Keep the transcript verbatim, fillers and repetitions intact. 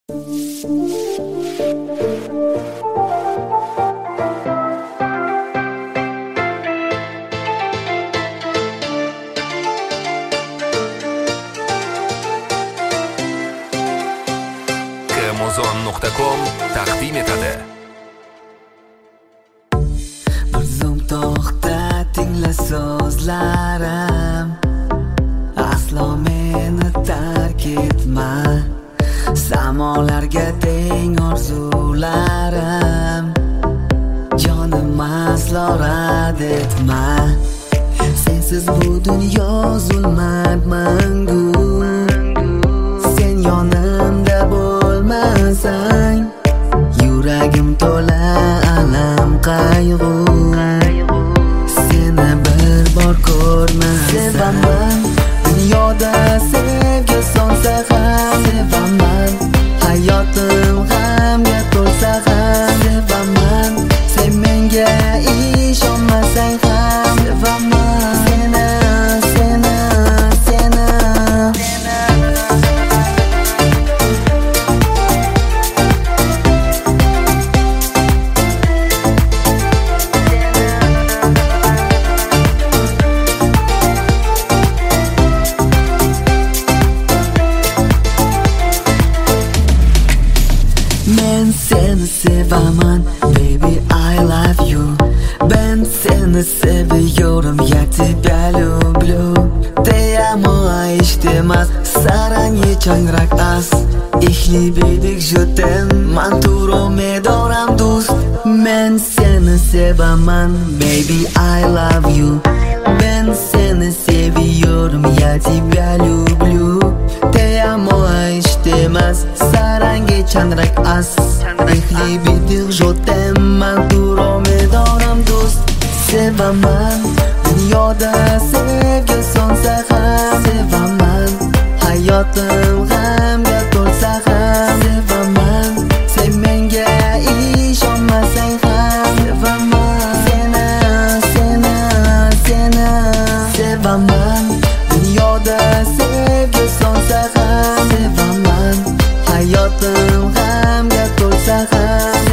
Muzon nuqta com taqdim etadi. Bir zum to'xta, tingla so'zlarim, aslo meni tark etma. Samolarga teng orzularim, jonim aslo rad etma. Sensiz bu dunyo zulmat mangu, sen yonimda bo'lmasang, yuragim to'la alam qayg'u. Seni bir bor ko'rmasam, sevaman dunyoda sevgi sonsa ham, sevaman hayotim g'amga to'lsa ham, sevaman sen menga ishonmasang ham, sevaman seni, seni, seni. Men seni sevaman, baby I love you. Ben seni seviyorum, я тебя люблю. Te amo ayishtimas, sarangi changraq as. Ich liebe dich, je t'aime, man turo medoram do'st. Men seni sevaman, baby I love you. Ben seni seviyorum, я тебя люблю. Te amo ayishtimas, sarangi changraq as. Ich liebe dich, je t'aime, man turo medoram do'st. Sevaman dunyoda sevgi sonsa ham, sevaman hayotim g'amga to'lsa ham, sevaman sen menga ishonmasang ham, sevaman seni, seni, seni. Sevaman dunyoda sevgi sonsa ham, sevaman hayotim g'amga to'lsa ham.